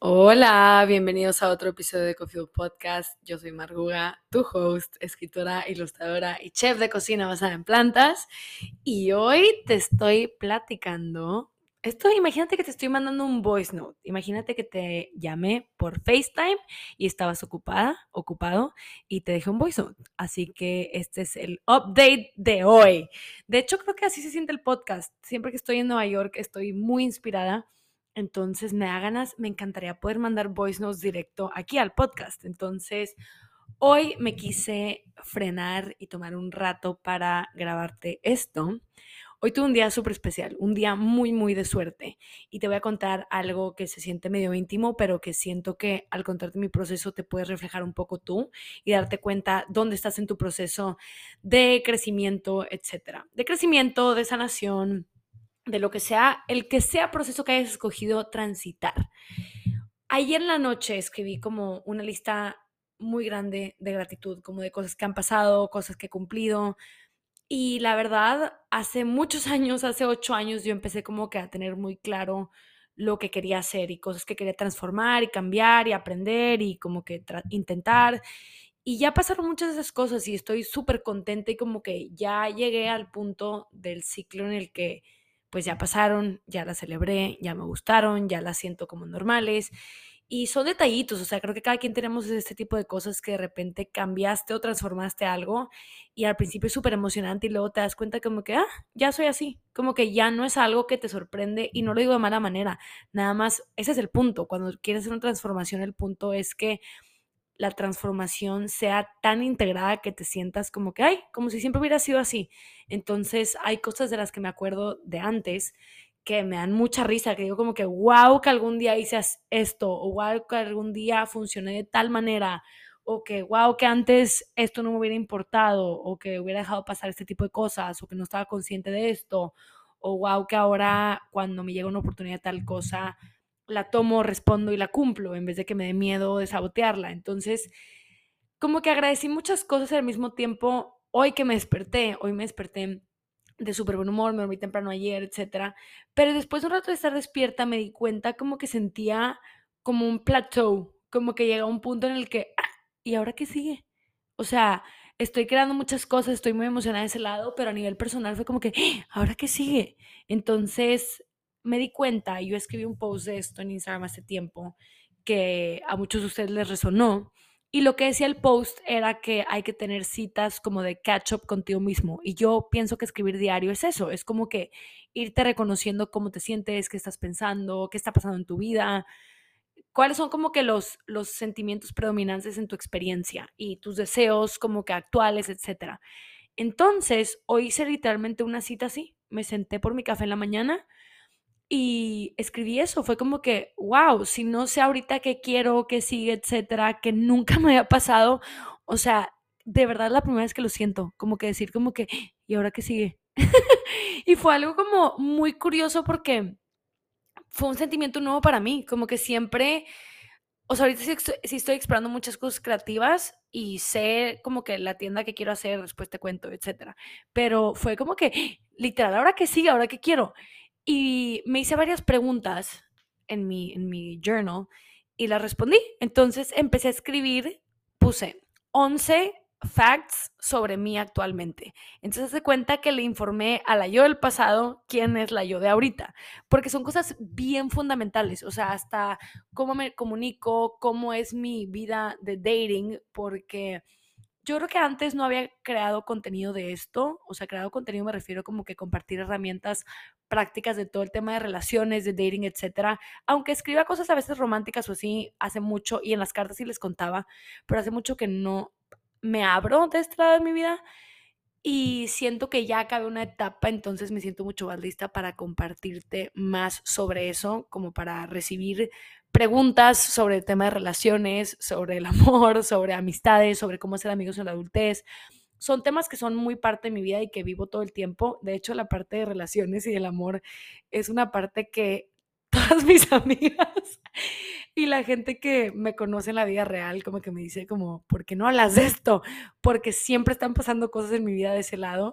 Hola, bienvenidos a otro episodio de Coffee Podcast. Yo soy Marguga, tu host, escritora, ilustradora y chef de cocina basada en plantas. Y hoy te estoy platicando. Imagínate que te estoy mandando un voice note. Imagínate que te llamé por FaceTime y estabas ocupado, y te dejé un voice note. Así que este es el update de hoy. De hecho, creo que así se siente el podcast. Siempre que estoy en Nueva York, estoy muy inspirada. Entonces me da ganas, me encantaría poder mandar voice notes directo aquí al podcast. Entonces, hoy me quise frenar y tomar un rato para grabarte esto. Hoy tuve un día súper especial, un día muy, muy de suerte. Y te voy a contar algo que se siente medio íntimo, pero que siento que al contarte mi proceso te puedes reflejar un poco tú y darte cuenta dónde estás en tu proceso de crecimiento, etcétera. De crecimiento, de sanación, de lo que sea, el que sea proceso que hayas escogido transitar. Ayer en la noche escribí como una lista muy grande de gratitud, como de cosas que han pasado, cosas que he cumplido. Y la verdad, hace muchos años, hace 8 años, yo empecé como que a tener muy claro lo que quería hacer y cosas que quería transformar y cambiar y aprender y como que intentar. Y ya pasaron muchas de esas cosas y estoy súper contenta y como que ya llegué al punto del ciclo en el que pues ya pasaron, ya las celebré, ya me gustaron, ya las siento como normales. Y son detallitos, o sea, creo que cada quien tenemos este tipo de cosas que de repente cambiaste o transformaste algo y al principio es súper emocionante y luego te das cuenta como que, ya soy así, como que ya no es algo que te sorprende y no lo digo de mala manera, nada más, ese es el punto, cuando quieres hacer una transformación, el punto es que la transformación sea tan integrada que te sientas como que, ay, como si siempre hubiera sido así. Entonces hay cosas de las que me acuerdo de antes que me dan mucha risa, que digo como que, wow, que algún día hice esto, o wow, que algún día funcioné de tal manera, o que wow, que antes esto no me hubiera importado, o que hubiera dejado pasar este tipo de cosas, o que no estaba consciente de esto, o wow, que ahora cuando me llega una oportunidad de tal cosa, la tomo, respondo y la cumplo, en vez de que me dé miedo de sabotearla. Entonces, como que agradecí muchas cosas al mismo tiempo hoy que hoy me desperté de súper buen humor, me dormí temprano ayer, etcétera. Pero después de un rato de estar despierta me di cuenta como que sentía como un plateau, como que llega un punto en el que, ¿y ahora qué sigue? O sea, estoy creando muchas cosas, estoy muy emocionada de ese lado, pero a nivel personal fue como que, ¿ahora qué sigue? Entonces me di cuenta, y yo escribí un post de esto en Instagram hace tiempo, que a muchos de ustedes les resonó, y lo que decía el post era que hay que tener citas como de catch up contigo mismo. Y yo pienso que escribir diario es eso, es como que irte reconociendo cómo te sientes, qué estás pensando, qué está pasando en tu vida, cuáles son como que los sentimientos predominantes en tu experiencia y tus deseos como que actuales, etcétera. Entonces, hoy hice literalmente una cita así. Me senté por mi café en la mañana y escribí eso, fue como que, wow, si no sé ahorita qué quiero, qué sigue, etcétera, que nunca me había pasado, o sea, de verdad la primera vez que lo siento, como que decir como que, ¿y ahora qué sigue? Y fue algo como muy curioso porque fue un sentimiento nuevo para mí, como que siempre, o sea, ahorita sí estoy explorando muchas cosas creativas y sé como que la tienda que quiero hacer, después te cuento, etcétera. Pero fue como que, literal, ¿ahora qué sigue? ¿Ahora qué quiero? Y me hice varias preguntas en mi journal y las respondí. Entonces empecé a escribir, puse 11 facts sobre mí actualmente. Entonces se cuenta que le informé a la yo del pasado quién es la yo de ahorita, porque son cosas bien fundamentales, o sea, hasta cómo me comunico, cómo es mi vida de dating, porque yo creo que antes no había creado contenido de esto, o sea, creado contenido me refiero como que compartir herramientas prácticas de todo el tema de relaciones, de dating, etcétera. Aunque escriba cosas a veces románticas o así, hace mucho, y en las cartas sí les contaba, pero hace mucho que no me abro de este lado de mi vida y siento que ya acabé una etapa, entonces me siento mucho más lista para compartirte más sobre eso, como para recibir preguntas sobre el tema de relaciones, sobre el amor, sobre amistades, sobre cómo ser amigos en la adultez. Son temas que son muy parte de mi vida y que vivo todo el tiempo. De hecho, la parte de relaciones y del amor es una parte que todas mis amigas y la gente que me conoce en la vida real como que me dice como, ¿por qué no hablas de esto? Porque siempre están pasando cosas en mi vida de ese lado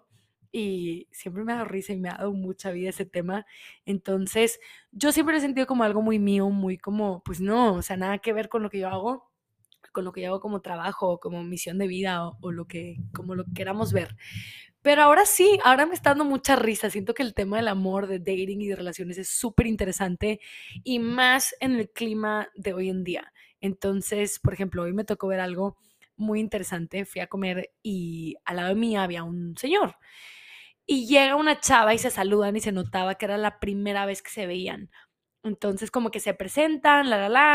y siempre me ha dado risa y me ha dado mucha vida ese tema. Entonces, yo siempre lo he sentido como algo muy mío, muy como, pues no, o sea, nada que ver con lo que yo hago, con lo que yo hago como trabajo, como misión de vida o lo que, como lo queramos ver. Pero ahora sí, ahora me está dando mucha risa. Siento que el tema del amor, de dating y de relaciones es súper interesante y más en el clima de hoy en día. Entonces, por ejemplo, hoy me tocó ver algo muy interesante. Fui a comer y al lado de mí había un señor. Y llega una chava y se saludan y se notaba que era la primera vez que se veían. Entonces, como que se presentan,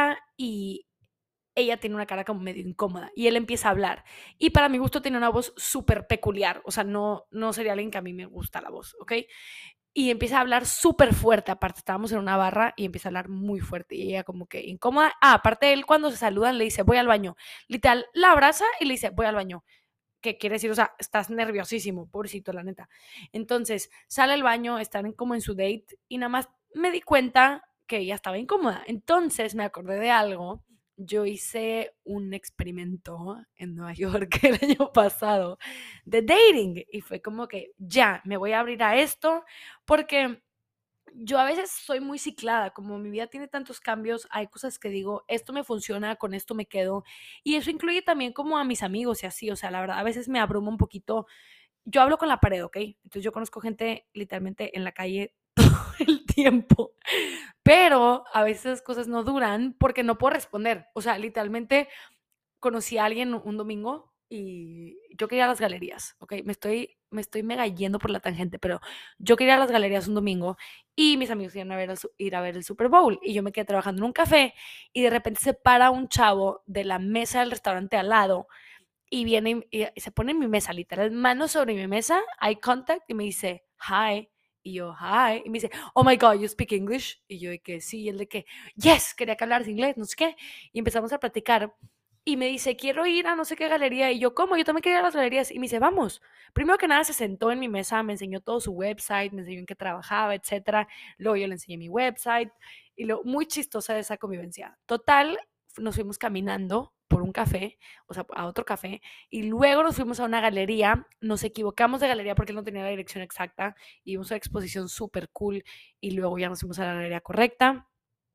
y ella tiene una cara como medio incómoda y él empieza a hablar. Y para mi gusto tiene una voz súper peculiar, o sea, no sería alguien que a mí me gusta la voz, ¿ok? Y empieza a hablar súper fuerte, aparte estábamos en una barra y empieza a hablar muy fuerte y ella como que incómoda. Aparte él cuando se saludan le dice, voy al baño. Literal, la abraza y le dice, voy al baño. ¿Qué quiere decir? O sea, estás nerviosísimo, pobrecito, la neta. Entonces, sale al baño, están como en su date y nada más me di cuenta que ella estaba incómoda. Entonces, me acordé de algo. Yo hice un experimento en Nueva York el año pasado de dating y fue como que ya, me voy a abrir a esto porque yo a veces soy muy ciclada, como mi vida tiene tantos cambios, hay cosas que digo, esto me funciona, con esto me quedo, y eso incluye también como a mis amigos y así, o sea, la verdad, a veces me abruma un poquito, yo hablo con la pared, ¿ok? Entonces yo conozco gente literalmente en la calle todo el tiempo, pero a veces las cosas no duran porque no puedo responder, o sea, literalmente conocí a alguien un domingo y yo quería ir a las galerías, ¿ok? Me estoy mega yendo por la tangente, pero yo quería ir a las galerías un domingo y mis amigos iban a ir a ver el Super Bowl y yo me quedé trabajando en un café y de repente se para un chavo de la mesa del restaurante al lado y viene y se pone en mi mesa, literal, mano sobre mi mesa, eye contact y me dice, hi. Y yo, hi. Y me dice, oh my God, you speak English. Y yo de que sí, y él de que, yes, quería que hablaras inglés, no sé qué. Y empezamos a platicar. Y me dice, quiero ir a no sé qué galería. Y yo, ¿cómo? Yo también quería ir a las galerías. Y me dice, vamos. Primero que nada se sentó en mi mesa, me enseñó todo su website, me enseñó en qué trabajaba, etcétera. Luego yo le enseñé mi website. Y lo muy chistosa de esa convivencia. Total, nos fuimos caminando por un café, o sea, a otro café, y luego nos fuimos a una galería, nos equivocamos de galería porque él no tenía la dirección exacta, y vimos una exposición súper cool, y luego ya nos fuimos a la galería correcta,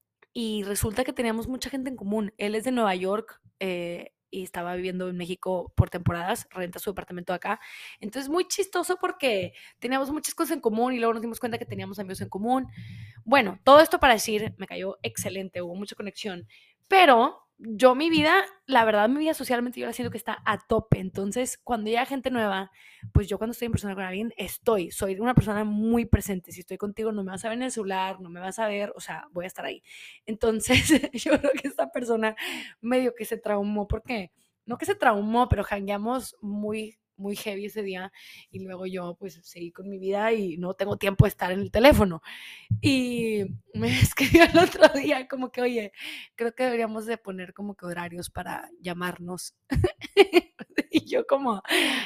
y resulta que teníamos mucha gente en común. Él es de Nueva York y estaba viviendo en México por temporadas, renta su departamento acá. Entonces, muy chistoso porque teníamos muchas cosas en común y luego nos dimos cuenta que teníamos amigos en común. Bueno, todo esto para decir, me cayó excelente, hubo mucha conexión, pero yo mi vida, la verdad, mi vida socialmente yo la siento que está a tope. Entonces, cuando llega gente nueva, pues yo cuando estoy en persona con alguien, soy una persona muy presente. Si estoy contigo, no me vas a ver en el celular, no me vas a ver, o sea, voy a estar ahí. Entonces, yo creo que esta persona medio que se traumó, porque no que se traumó, pero jangueamos muy heavy ese día y luego yo pues seguí con mi vida y no tengo tiempo de estar en el teléfono. Y me escribió el otro día como que, oye, creo que deberíamos de poner como que horarios para llamarnos. Y yo como,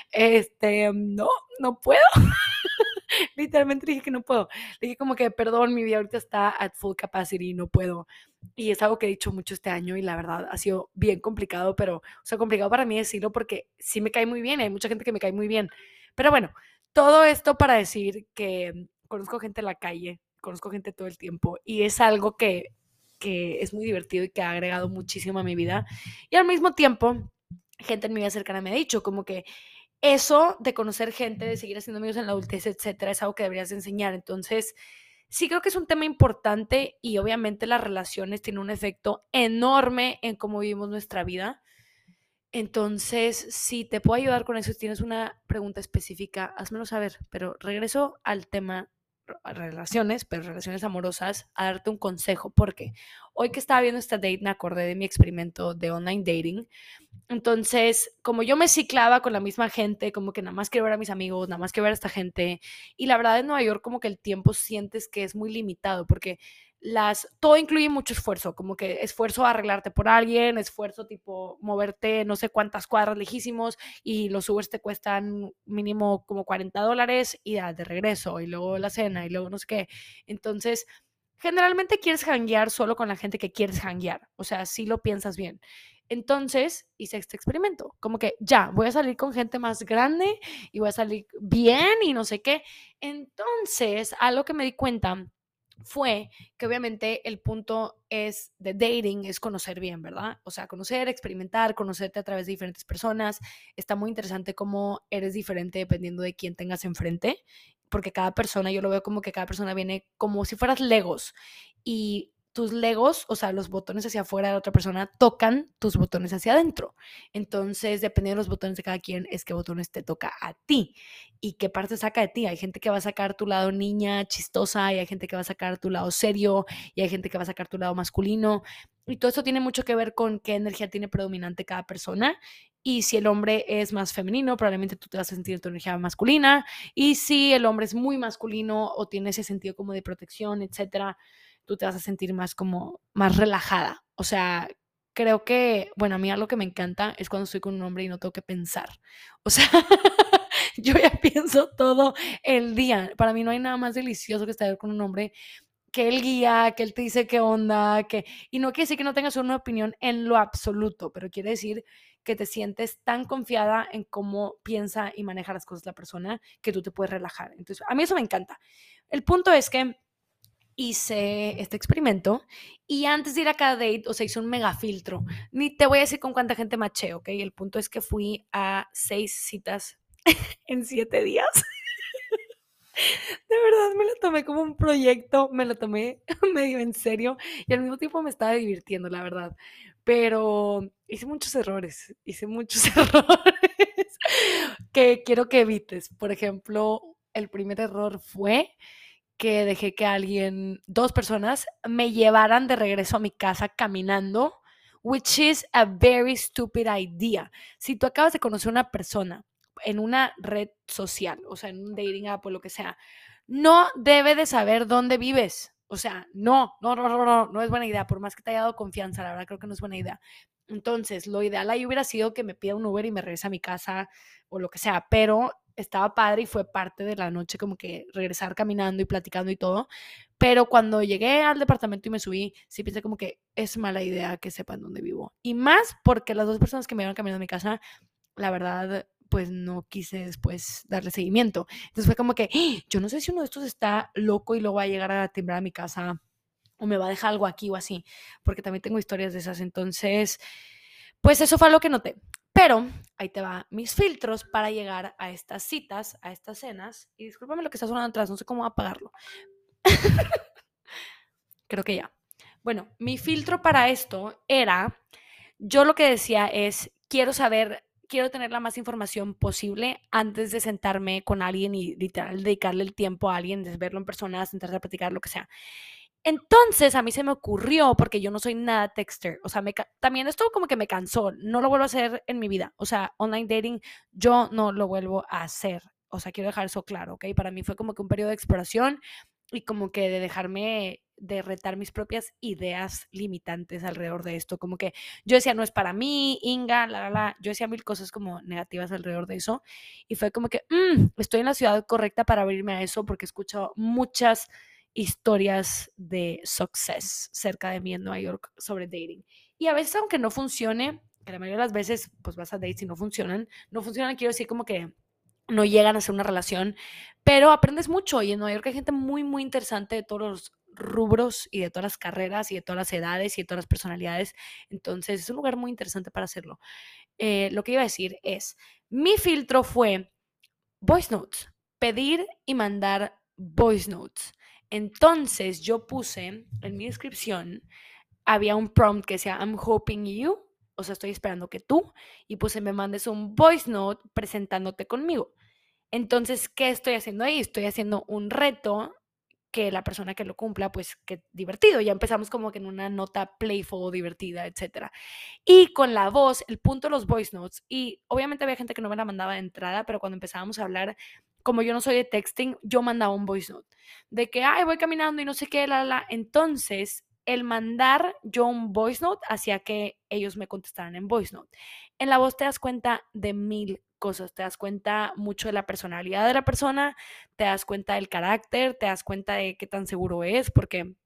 no, no puedo. Literalmente dije que no puedo. Dije como que, perdón, mi vida ahorita está at full capacity, no puedo. Y es algo que he dicho mucho este año y la verdad ha sido bien complicado, pero, o sea, complicado para mí decirlo porque sí me cae muy bien, hay mucha gente que me cae muy bien. Pero bueno, todo esto para decir que conozco gente en la calle, conozco gente todo el tiempo y es algo que es muy divertido y que ha agregado muchísimo a mi vida. Y al mismo tiempo, gente en mi vida cercana me ha dicho como que eso de conocer gente, de seguir haciendo amigos en la adultez, etcétera, es algo que deberías de enseñar. Entonces, sí creo que es un tema importante y obviamente las relaciones tienen un efecto enorme en cómo vivimos nuestra vida. Entonces, si te puedo ayudar con eso, si tienes una pregunta específica, házmelo saber. Pero regreso al tema relaciones, pero relaciones amorosas, a darte un consejo, porque hoy que estaba viendo esta date me acordé de mi experimento de online dating. Entonces, como yo me ciclaba con la misma gente, como que nada más quiero ver a mis amigos, nada más quiero ver a esta gente, y la verdad en Nueva York como que el tiempo sientes que es muy limitado, porque todo incluye mucho esfuerzo, como que esfuerzo a arreglarte por alguien, esfuerzo tipo moverte no sé cuántas cuadras lejísimos, y los Ubers te cuestan mínimo como $40 y de regreso, y luego la cena, y luego no sé qué. Entonces, generalmente quieres hanguear solo con la gente que quieres hanguear, o sea, si lo piensas bien. Entonces hice este experimento, como que ya, voy a salir con gente más grande y voy a salir bien y no sé qué. Entonces, algo que me di cuenta fue que obviamente el punto es de dating es conocer bien, ¿verdad? O sea, conocer, experimentar, conocerte a través de diferentes personas. Está muy interesante cómo eres diferente dependiendo de quién tengas enfrente, porque cada persona, yo lo veo como que cada persona viene como si fueras Legos y tus Legos, o sea, los botones hacia afuera de la otra persona tocan tus botones hacia adentro. Entonces, dependiendo de los botones de cada quien, es qué botones te toca a ti y qué parte saca de ti. Hay gente que va a sacar tu lado niña, chistosa, y hay gente que va a sacar tu lado serio, y hay gente que va a sacar tu lado masculino. Y todo esto tiene mucho que ver con qué energía tiene predominante cada persona. Y si el hombre es más femenino, probablemente tú te vas a sentir tu energía masculina. Y si el hombre es muy masculino o tiene ese sentido como de protección, etcétera, tú te vas a sentir más como más relajada. O sea, creo que, bueno, a mí algo que me encanta es cuando estoy con un hombre y no tengo que pensar. O sea, yo ya pienso todo el día. Para mí no hay nada más delicioso que estar con un hombre que él guía, que él te dice qué onda, que... Y no quiere decir que no tengas una opinión en lo absoluto, pero quiere decir que te sientes tan confiada en cómo piensa y maneja las cosas la persona que tú te puedes relajar. Entonces, a mí eso me encanta. El punto es que hice este experimento y antes de ir a cada date, o sea, hice un mega filtro. Ni te voy a decir con cuánta gente maché, ¿ok? El punto es que fui a 6 citas en 7 días. De verdad me lo tomé como un proyecto, me lo tomé medio en serio y al mismo tiempo me estaba divirtiendo, la verdad. Pero hice muchos errores que quiero que evites. Por ejemplo, el primer error fue que dejé que dos personas, me llevaran de regreso a mi casa caminando, which is a very stupid idea. Si tú acabas de conocer a una persona en una red social, o sea, en un dating app o lo que sea, no debe de saber dónde vives. O sea, no es buena idea. Por más que te haya dado confianza, la verdad creo que no es buena idea. Entonces, lo ideal ahí hubiera sido que me pida un Uber y me regrese a mi casa o lo que sea, pero estaba padre y fue parte de la noche como que regresar caminando y platicando y todo. Pero cuando llegué al departamento y me subí, sí pensé como que es mala idea que sepan dónde vivo. Y más porque las dos personas que me iban caminando a mi casa, la verdad, pues no quise después darle seguimiento. Entonces fue como que, yo no sé si uno de estos está loco y luego va a llegar a timbrar a mi casa o me va a dejar algo aquí o así, porque también tengo historias de esas. Entonces, pues eso fue lo que noté. Pero ahí te va mis filtros para llegar a estas citas, a estas cenas. Y discúlpame lo que está sonando atrás, no sé cómo apagarlo. Creo que ya. Bueno, mi filtro para esto era, yo lo que decía es, quiero tener la más información posible antes de sentarme con alguien y literal dedicarle el tiempo a alguien, de verlo en persona, sentarse a platicar, lo que sea. Entonces a mí se me ocurrió, porque yo no soy nada texter, o sea, también esto como que me cansó, no lo vuelvo a hacer en mi vida, o sea, online dating yo no lo vuelvo a hacer, o sea, quiero dejar eso claro, ¿ok? Para mí fue como que un periodo de exploración y como que de dejarme de retar mis propias ideas limitantes alrededor de esto, como que yo decía, no es para mí, Inga, yo decía mil cosas como negativas alrededor de eso y fue como que estoy en la ciudad correcta para abrirme a eso porque escucho muchas historias de success cerca de mí en Nueva York sobre dating. Y a veces, aunque no funcione, que la mayoría de las veces pues vas a dates y no funcionan, quiero decir como que no llegan a ser una relación, pero aprendes mucho y en Nueva York hay gente muy, muy interesante de todos los rubros y de todas las carreras y de todas las edades y de todas las personalidades. Entonces es un lugar muy interesante para hacerlo. Lo que iba a decir es, mi filtro fue voice notes, pedir y mandar voice notes. Entonces yo puse en mi descripción, había un prompt que decía, I'm hoping you, o sea, estoy esperando que tú, y puse, me mandes un voice note presentándote conmigo. Entonces, ¿qué estoy haciendo ahí? Estoy haciendo un reto que la persona que lo cumpla, pues, que divertido. Ya empezamos como que en una nota playful, divertida, etcétera. Y con la voz, el punto de los voice notes, y obviamente había gente que no me la mandaba de entrada, pero cuando empezábamos a hablar, como yo no soy de texting, yo mandaba un voice note de que, ay, voy caminando y no sé qué, la. Entonces, el mandar yo un voice note hacía que ellos me contestaran en voice note. En la voz te das cuenta de mil cosas, te das cuenta mucho de la personalidad de la persona, te das cuenta del carácter, te das cuenta de qué tan seguro es, porque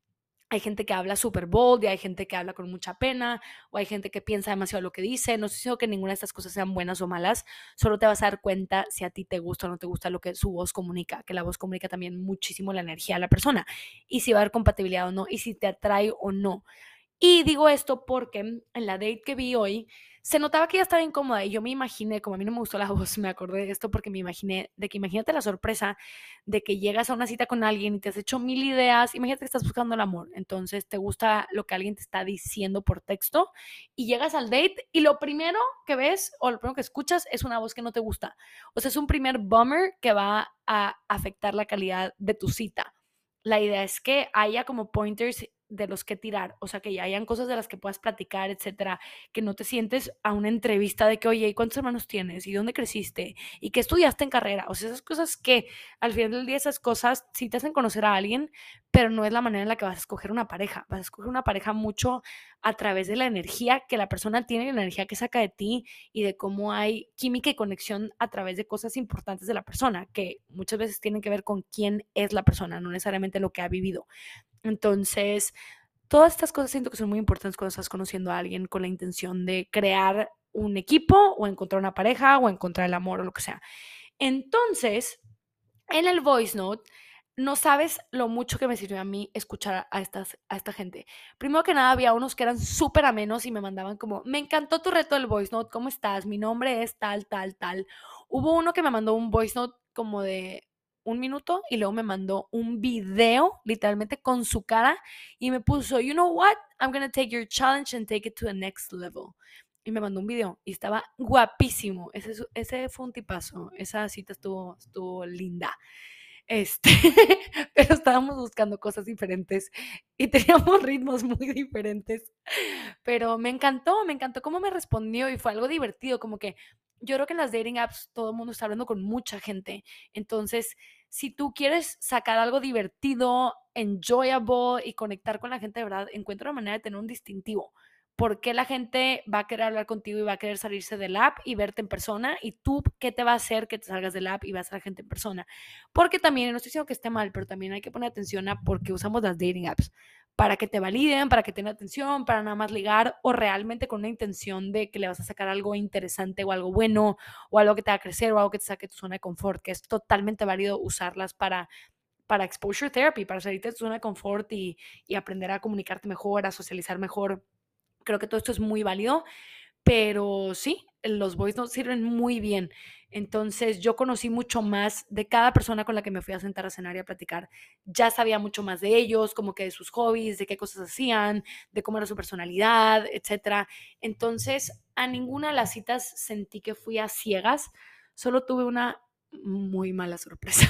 Hay gente que habla súper bold y hay gente que habla con mucha pena, o hay gente que piensa demasiado lo que dice. No estoy diciendo que ninguna de estas cosas sean buenas o malas, solo te vas a dar cuenta si a ti te gusta o no te gusta lo que su voz comunica, que la voz comunica también muchísimo la energía de la persona, y si va a haber compatibilidad o no, y si te atrae o no. Y digo esto porque en la date que vi hoy se notaba que ella estaba incómoda y yo me imaginé, como a mí no me gustó la voz, me acordé de esto porque me imaginé de que imagínate la sorpresa de que llegas a una cita con alguien y te has hecho mil ideas, imagínate que estás buscando el amor, entonces te gusta lo que alguien te está diciendo por texto y llegas al date y lo primero que ves o lo primero que escuchas es una voz que no te gusta. O sea, es un primer bummer que va a afectar la calidad de tu cita. La idea es que haya como pointers de los que tirar, o sea, que ya hayan cosas de las que puedas platicar, etcétera, que no te sientes a una entrevista de que, oye, ¿y cuántos hermanos tienes? ¿Y dónde creciste? ¿Y qué estudiaste en carrera? O sea, esas cosas que al final del día, esas cosas sí te hacen conocer a alguien, pero no es la manera en la que vas a escoger una pareja. Vas a escoger una pareja mucho a través de la energía que la persona tiene, la energía que saca de ti y de cómo hay química y conexión a través de cosas importantes de la persona, que muchas veces tienen que ver con quién es la persona, no necesariamente lo que ha vivido. Entonces, todas estas cosas siento que son muy importantes cuando estás conociendo a alguien con la intención de crear un equipo o encontrar una pareja o encontrar el amor o lo que sea. Entonces, en el voice note, no sabes lo mucho que me sirvió a mí escuchar a esta gente. Primero que nada, había unos que eran súper amenos y me mandaban como, me encantó tu reto del voice note, ¿cómo estás? Mi nombre es tal, tal, tal. Hubo uno que me mandó un voice note como de 1 minuto y luego me mandó un video literalmente con su cara y me puso, you know what? I'm gonna take your challenge and take it to the next level. Y me mandó un video y estaba guapísimo. Ese fue un tipazo. Esa cita estuvo linda. Este, pero estábamos buscando cosas diferentes y teníamos ritmos muy diferentes. Pero me encantó cómo me respondió y fue algo divertido, como que yo creo que en las dating apps todo el mundo está hablando con mucha gente. Entonces, si tú quieres sacar algo divertido, enjoyable y conectar con la gente de verdad, encuentra una manera de tener un distintivo. ¿Por qué la gente va a querer hablar contigo y va a querer salirse del app y verte en persona? ¿Y tú qué te va a hacer que te salgas del app y vas a la gente en persona? Porque también, no estoy diciendo que esté mal, pero también hay que poner atención a por qué usamos las dating apps. Para que te validen, para que tengan atención, para nada más ligar o realmente con una intención de que le vas a sacar algo interesante o algo bueno o algo que te haga crecer o algo que te saque de tu zona de confort, que es totalmente válido usarlas para exposure therapy, para salirte de tu zona de confort y aprender a comunicarte mejor, a socializar mejor. Creo que todo esto es muy válido, pero sí, los voice notes sirven muy bien. Entonces yo conocí mucho más de cada persona con la que me fui a sentar a cenar y a platicar. Ya sabía mucho más de ellos, como que de sus hobbies, de qué cosas hacían, de cómo era su personalidad, etcétera. Entonces, a ninguna de las citas sentí que fui a ciegas, solo tuve una muy mala sorpresa.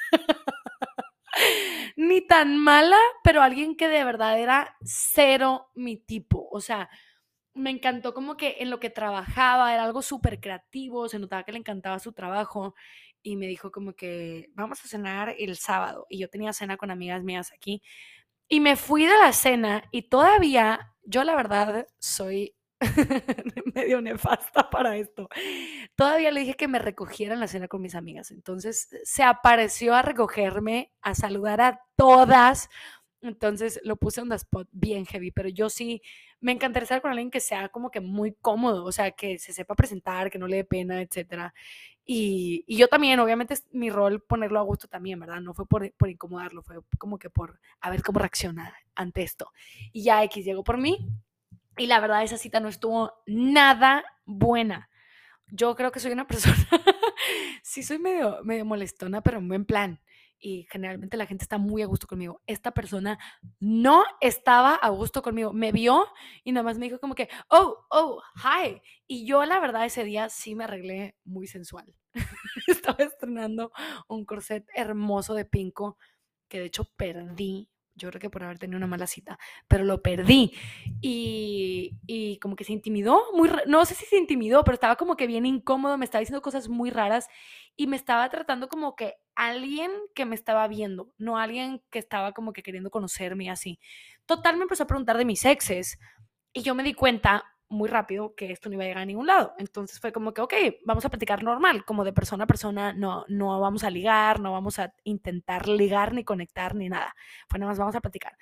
Ni tan mala, pero alguien que de verdad era cero mi tipo. O sea, me encantó como que en lo que trabajaba, era algo súper creativo, se notaba que le encantaba su trabajo y me dijo como que vamos a cenar el sábado y yo tenía cena con amigas mías aquí y me fui de la cena y todavía yo la verdad soy medio nefasta para esto. Todavía le dije que me recogiera en la cena con mis amigas, entonces se apareció a recogerme, a saludar a todas, entonces lo puse en the spot bien heavy, pero yo sí me encantaría estar con alguien que sea como que muy cómodo, o sea, que se sepa presentar, que no le dé pena, etcétera. Y yo también, obviamente es mi rol ponerlo a gusto también, ¿verdad? No fue por incomodarlo, fue como que por a ver cómo reacciona ante esto. Y ya X llegó por mí y la verdad esa cita no estuvo nada buena. Yo creo que soy una persona, sí soy medio molestona, pero en buen plan. Y generalmente la gente está muy a gusto conmigo. Esta persona no estaba a gusto conmigo. Me vio y nada más me dijo como que, oh, hi. Y yo la verdad ese día sí me arreglé muy sensual. Estaba estrenando un corset hermoso de pinco que de hecho perdí. Yo creo que por haber tenido una mala cita, pero lo perdí. Y como que se intimidó, no sé si se intimidó, pero estaba como que bien incómodo, me estaba diciendo cosas muy raras y me estaba tratando como que alguien que me estaba viendo, no alguien que estaba como que queriendo conocerme y así. Total, me empezó a preguntar de mis exes y yo me di cuenta muy rápido que esto no iba a llegar a ningún lado. Entonces fue como que, ok, vamos a platicar normal, como de persona a persona, no vamos a ligar, no vamos a intentar ligar ni conectar ni nada. Fue nada más, vamos a platicar.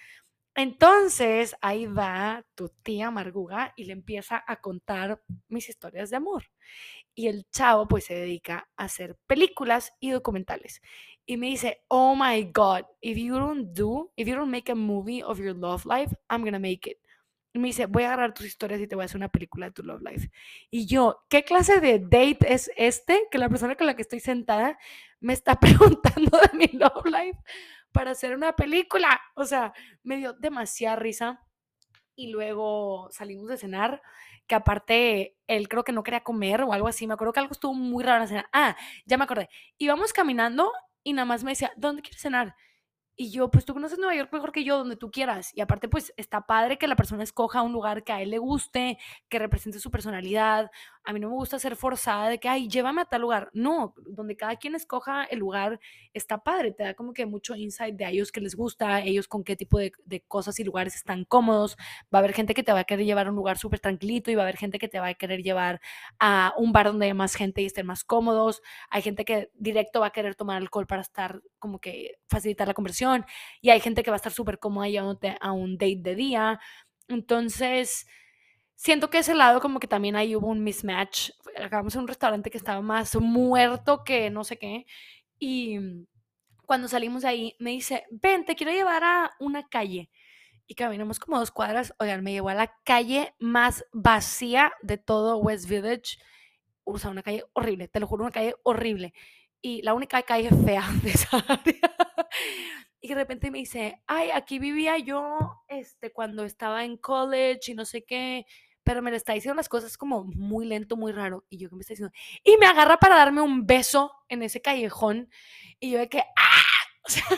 Entonces, ahí va tu tía Marguga y le empieza a contar mis historias de amor. Y el chavo pues se dedica a hacer películas y documentales. Y me dice, oh my God, if you don't make a movie of your love life, I'm gonna make it. Y me dice, voy a agarrar tus historias y te voy a hacer una película de tu love life. Y yo, ¿qué clase de date es este? Que la persona con la que estoy sentada me está preguntando de mi love life para hacer una película. O sea, me dio demasiada risa y luego salimos de cenar, que aparte él creo que no quería comer o algo así, me acuerdo que algo estuvo muy raro en la cena. Ah, ya me acordé. Íbamos caminando y nada más me decía, ¿dónde quieres cenar? Y yo, pues tú conoces Nueva York mejor que yo, donde tú quieras. Y aparte, pues está padre que la persona escoja un lugar que a él le guste, que represente su personalidad. A mí no me gusta ser forzada de que, ay, llévame a tal lugar. No, donde cada quien escoja el lugar está padre. Te da como que mucho insight de a ellos que les gusta, ellos con qué tipo de cosas y lugares están cómodos. Va a haber gente que te va a querer llevar a un lugar súper tranquilito y va a haber gente que te va a querer llevar a un bar donde haya más gente y estén más cómodos. Hay gente que directo va a querer tomar alcohol para estar como que facilitar la conversión y hay gente que va a estar súper cómoda llevándote a un date de día. Entonces, siento que ese lado como que también ahí hubo un mismatch. Acabamos en un restaurante que estaba más muerto que no sé qué y cuando salimos de ahí me dice, ven, te quiero llevar a una calle. Y caminamos como 2 cuadras, oigan, me llevó a la calle más vacía de todo West Village, o sea, una calle horrible, te lo juro, una calle horrible. Y la única calle fea de esa área. Y de repente me dice, ay, aquí vivía yo cuando estaba en college y no sé qué, pero me le está diciendo las cosas como muy lento, muy raro. Y yo, ¿qué me está diciendo? Y me agarra para darme un beso en ese callejón. Y yo de que, ¡ah! O sea,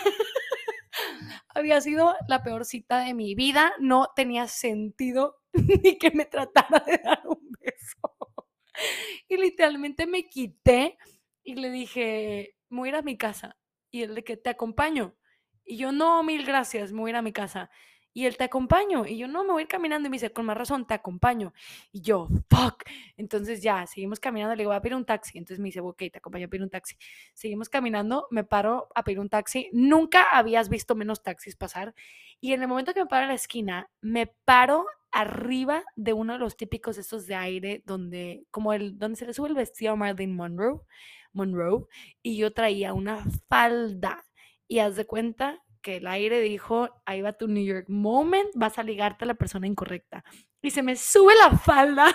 había sido la peor cita de mi vida. No tenía sentido ni que me tratara de dar un beso. Y literalmente me quité y le dije, me voy a ir a mi casa. Y él de que te acompaño. Y yo, no, mil gracias, me voy a ir a mi casa. Y él, te acompaño. Y yo, no, me voy a ir caminando. Y me dice, con más razón, te acompaño. Y yo, fuck. Entonces ya, seguimos caminando. Le digo, voy a pedir un taxi. Entonces me dice, ok, te acompaño a pedir un taxi. Seguimos caminando, me paro a pedir un taxi. Nunca habías visto menos taxis pasar. Y en el momento que me paro a la esquina, me paro arriba de uno de los típicos estos de aire donde, como donde se le sube el vestido a Marilyn Monroe, y yo traía una falda. Y haz de cuenta que el aire dijo, ahí va tu New York moment, vas a ligarte a la persona incorrecta. Y se me sube la falda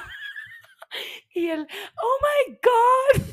y el, oh my God,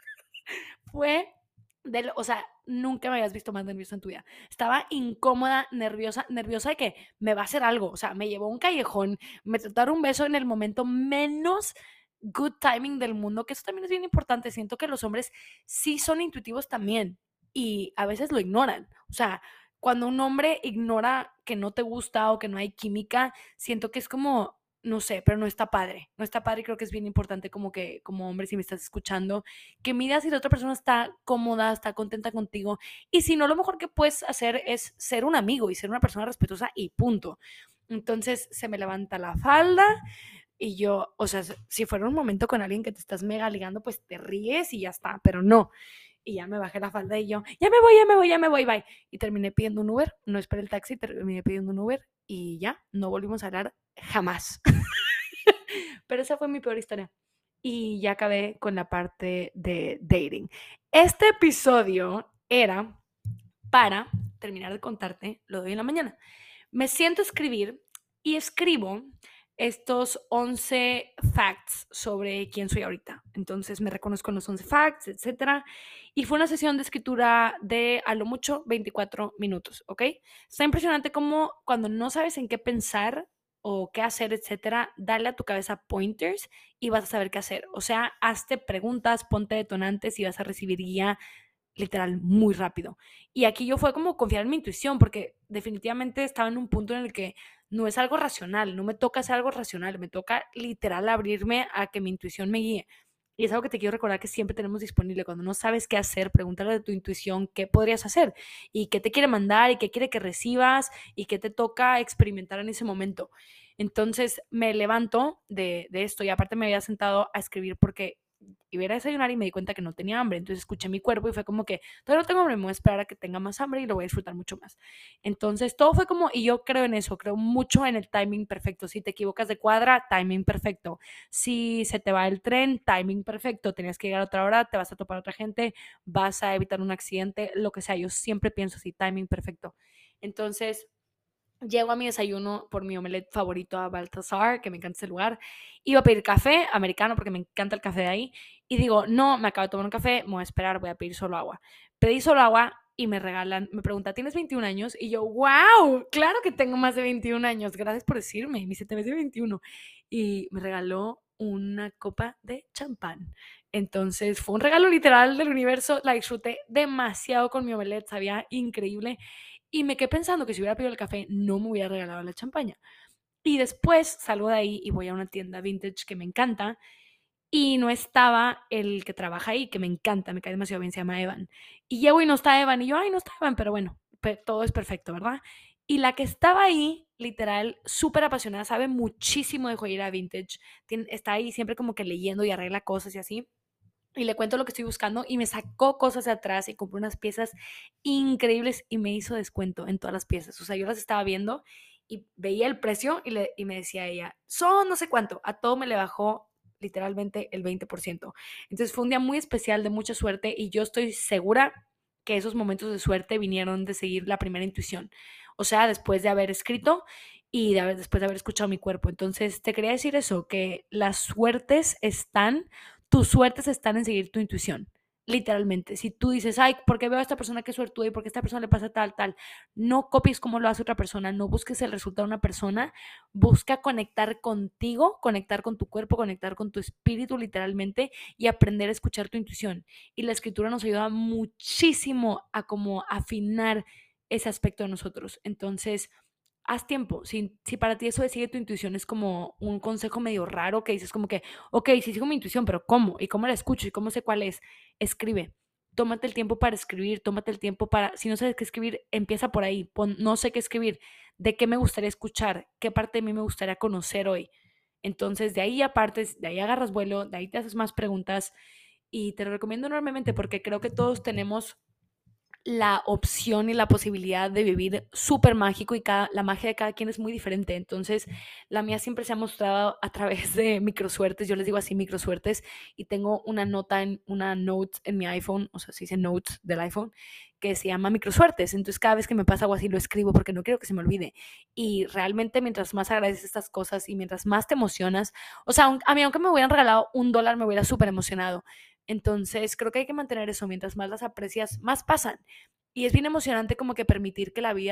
fue o sea, nunca me habías visto más nerviosa en tu vida. Estaba incómoda, nerviosa de que me va a hacer algo. O sea, me llevó a un callejón, me trataron un beso en el momento menos good timing del mundo, que eso también es bien importante. Siento que los hombres sí son intuitivos también y a veces lo ignoran. O sea, cuando un hombre ignora que no te gusta o que no hay química, siento que es como, no sé, pero no está padre. No está padre y creo que es bien importante como que, como hombre, si me estás escuchando, que midas si la otra persona está cómoda, está contenta contigo. Y si no, lo mejor que puedes hacer es ser un amigo y ser una persona respetuosa y punto. Entonces se me levanta la falda y yo, o sea, si fuera un momento con alguien que te estás mega ligando, pues te ríes y ya está, pero no. Y ya me bajé la falda y yo, ya me voy, bye. Y terminé pidiendo un Uber, no esperé el taxi, terminé pidiendo un Uber y ya, no volvimos a hablar jamás. Pero esa fue mi peor historia. Y ya acabé con la parte de dating. Este episodio era para terminar de contarte lo de hoy en la mañana. Me siento a escribir y escribo estos 11 facts sobre quién soy ahorita. Entonces me reconozco en los 11 facts, etcétera. Y fue una sesión de escritura de a lo mucho 24 minutos, ¿ok? Está impresionante cómo cuando no sabes en qué pensar o qué hacer, etcétera, dale a tu cabeza pointers y vas a saber qué hacer. O sea, hazte preguntas, ponte detonantes y vas a recibir guía literal muy rápido. Y aquí yo fue como confiar en mi intuición, porque definitivamente estaba en un punto en el que no es algo racional, no me toca hacer algo racional, me toca literal abrirme a que mi intuición me guíe. Y es algo que te quiero recordar que siempre tenemos disponible. Cuando no sabes qué hacer, pregúntale a tu intuición qué podrías hacer y qué te quiere mandar y qué quiere que recibas y qué te toca experimentar en ese momento. Entonces me levanto de esto y aparte me había sentado a escribir porque iba a ir a desayunar y me di cuenta que no tenía hambre. Entonces escuché mi cuerpo y fue como que todavía no tengo hambre, me voy a esperar a que tenga más hambre y lo voy a disfrutar mucho más. Entonces todo fue como, y yo creo en eso, creo mucho en el timing perfecto. Si te equivocas de cuadra, timing perfecto. Si se te va el tren, timing perfecto. Tenías que llegar a otra hora, te vas a topar a otra gente, vas a evitar un accidente, lo que sea. Yo siempre pienso así, timing perfecto. Entonces llego a mi desayuno por mi omelette favorito a Baltasar, que me encanta ese lugar. Iba a pedir café americano porque me encanta el café de ahí. Y digo, no, me acabo de tomar un café, me voy a esperar, voy a pedir solo agua. Pedí solo agua y me regalan, me pregunta, ¿tienes 21 años? Y yo, wow, claro que tengo más de 21 años, gracias por decirme. Me dice, te ves de 21. Y me regaló una copa de champán. Entonces fue un regalo literal del universo, la disfruté demasiado con mi omelette, sabía increíble. Y me quedé pensando que si hubiera pedido el café, no me hubiera regalado la champaña. Y después salgo de ahí y voy a una tienda vintage que me encanta. Y no estaba el que trabaja ahí, que me encanta, me cae demasiado bien, se llama Evan. Y llego y no está Evan. Y yo, ay, no está Evan, pero bueno, todo es perfecto, ¿verdad? Y la que estaba ahí, literal, súper apasionada, sabe muchísimo de joyería vintage. Está ahí siempre como que leyendo y arregla cosas y así y le cuento lo que estoy buscando y me sacó cosas de atrás y compré unas piezas increíbles y me hizo descuento en todas las piezas. O sea, yo las estaba viendo y veía el precio y me decía ella, son no sé cuánto, a todo me le bajó literalmente el 20%. Entonces fue un día muy especial de mucha suerte y yo estoy segura que esos momentos de suerte vinieron de seguir la primera intuición. O sea, después de haber escrito y después de haber escuchado mi cuerpo. Entonces, te quería decir eso, que las suertes están tus suertes están en seguir tu intuición. Literalmente, si tú dices, ay, ¿por qué veo a esta persona que suertuda y por qué a esta persona le pasa tal, tal? No copies cómo lo hace otra persona, no busques el resultado de una persona, busca conectar contigo, conectar con tu cuerpo, conectar con tu espíritu, literalmente, y aprender a escuchar tu intuición. Y la escritura nos ayuda muchísimo a como afinar ese aspecto de nosotros. Entonces, haz tiempo. Si para ti eso de sigue tu intuición es como un consejo medio raro que dices como que, ok, sí sigo mi intuición, pero ¿cómo? ¿Y cómo la escucho? ¿Y cómo sé cuál es? Escribe. Tómate el tiempo para escribir, tómate el tiempo para, si no sabes qué escribir, empieza por ahí, pon, no sé qué escribir, de qué me gustaría escuchar, qué parte de mí me gustaría conocer hoy. Entonces, de ahí apartes, de ahí agarras vuelo, de ahí te haces más preguntas y te lo recomiendo enormemente porque creo que todos tenemos la opción y la posibilidad de vivir súper mágico y la magia de cada quien es muy diferente. Entonces, la mía siempre se ha mostrado a través de microsuertes, yo les digo así microsuertes, y tengo una note en mi iPhone, o sea, se dice notes del iPhone, que se llama microsuertes. Entonces, cada vez que me pasa algo así, lo escribo porque no quiero que se me olvide. Y realmente, mientras más agradeces estas cosas y mientras más te emocionas, o sea, a mí, aunque me hubieran regalado $1, me hubiera súper emocionado. Entonces, creo que hay que mantener eso. Mientras más las aprecias, más pasan. Y es bien emocionante como que permitir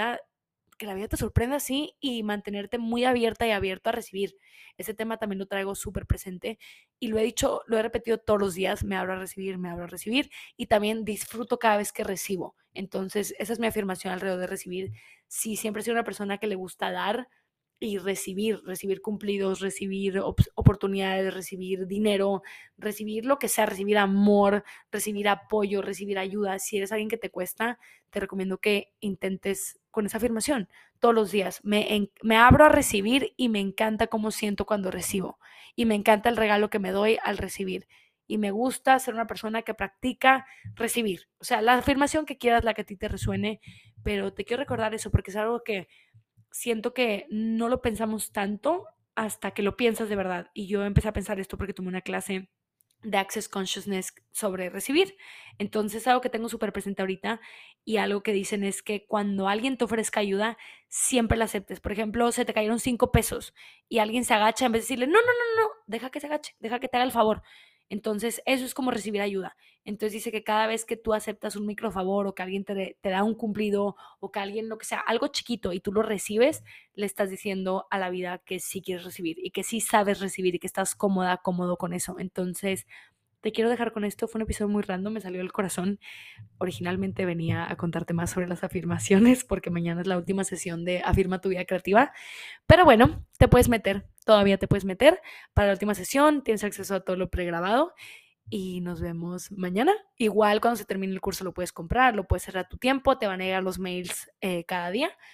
que la vida te sorprenda así y mantenerte muy abierta y abierto a recibir. Ese tema también lo traigo súper presente y lo he dicho, lo he repetido todos los días, me abro a recibir, me abro a recibir y también disfruto cada vez que recibo. Entonces, esa es mi afirmación alrededor de recibir. Sí, siempre he sido una persona que le gusta dar y recibir cumplidos, recibir oportunidades, recibir dinero, recibir lo que sea, recibir amor, recibir apoyo, recibir ayuda. Si eres alguien que te cuesta, te recomiendo que intentes con esa afirmación todos los días. Me abro a recibir y me encanta cómo siento cuando recibo. Y me encanta el regalo que me doy al recibir. Y me gusta ser una persona que practica recibir. O sea, la afirmación que quieras, la que a ti te resuene, pero te quiero recordar eso porque es algo que siento que no lo pensamos tanto hasta que lo piensas de verdad. Y yo empecé a pensar esto porque tomé una clase de Access Consciousness sobre recibir. Entonces, algo que tengo súper presente ahorita y algo que dicen es que cuando alguien te ofrezca ayuda, siempre la aceptes. Por ejemplo, se te cayeron 5 pesos y alguien se agacha, en vez de decirle, no, no, no, no, deja que se agache, deja que te haga el favor. Entonces, eso es como recibir ayuda. Entonces dice que cada vez que tú aceptas un microfavor o que alguien te da un cumplido o que alguien, lo que sea, algo chiquito y tú lo recibes, le estás diciendo a la vida que sí quieres recibir y que sí sabes recibir y que estás cómoda, cómodo con eso. Entonces, te quiero dejar con esto. Fue un episodio muy random, me salió del corazón. Originalmente venía a contarte más sobre las afirmaciones porque mañana es la última sesión de Afirma tu vida creativa. Pero bueno, te puedes meter, todavía te puedes meter para la última sesión, tienes acceso a todo lo pregrabado y nos vemos mañana. Igual cuando se termine el curso lo puedes comprar, lo puedes cerrar a tu tiempo, te van a llegar los mails cada día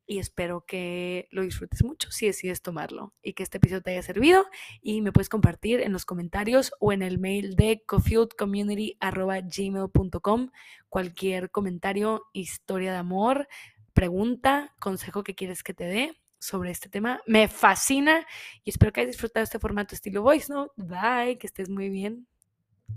y espero que lo disfrutes mucho si decides tomarlo y que este episodio te haya servido, y me puedes compartir en los comentarios o en el mail de cofuelcommunity@gmail.com cualquier comentario, historia de amor, pregunta, consejo que quieres que te dé sobre este tema. Me fascina y espero que hayas disfrutado este formato estilo voice note. Bye, que estés muy bien.